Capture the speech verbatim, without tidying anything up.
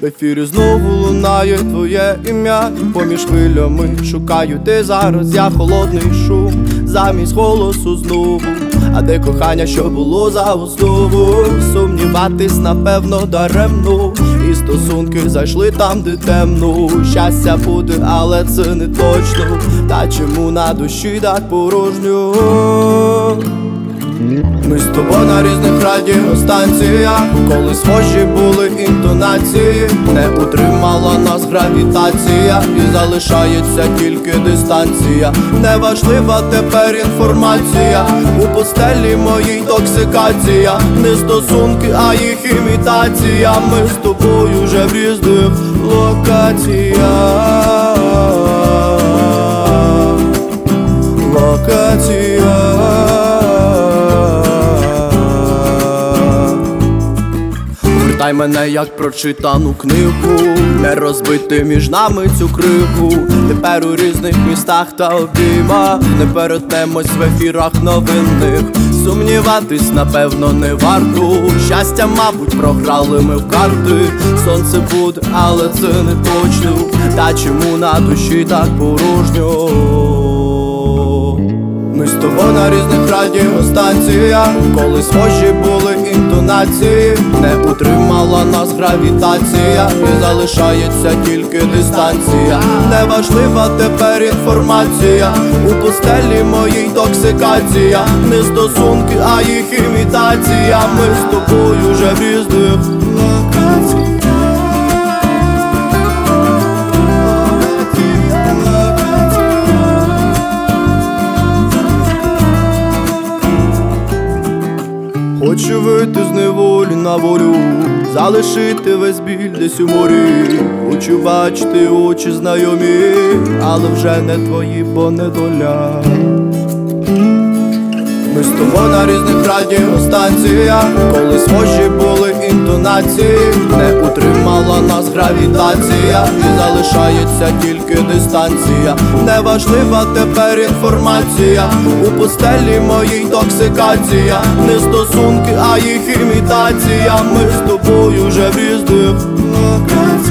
ефірі знову лунає твоє ім'я. Поміж хвилями шукаю ти зараз, я холодний шум замість голосу знову. А де кохання, що було за основу? Сумніватись, напевно, даремно. І стосунки зайшли там, де темно. Щастя буде, але це не точно. Та чому на душі так порожньо? Ми з тобою на різних радіостанціях, коли схожі були інтонації. Не утримала нас гравітація, і залишається тільки дистанція. Неважлива тепер інформація, у постелі моїй токсикація. Не стосунки, а їх імітація. Ми з тобою вже в різних локаціях. Локаціях. Дай мене як прочитану книгу, не розбити між нами цю кригу. Тепер у різних містах та обіймах, не перетнемось в ефірах новинних. Сумніватись, напевно, не варто. Щастя, мабуть, програли ми в карти. Сонце буде, але це не точно. Та чому на душі так порожньо? Ми з тобою на різних радіостанціях, коли схожі були інтонації. Не утримала нас гравітація, і залишається тільки дистанція. Неважлива тепер інформація, у постелі моїй токсикація. Не стосунки, а їх імітація. Ми з тобою вже в різних локаціях. Хочу вийти з неволі на волю, залишити весь біль десь у морі. Хочу бачити очі знайомі, але вже не твої, бо не доля. Ми з тобою на різних радіостанціях, коли схожі були інтонації. Не утримала нас гравітація, і залишається тільки дистанція. Неважлива тепер інформація, у постелі моїй токсикація. Не стосунки, а їх імітація. Ми з тобою вже в різних локаціях.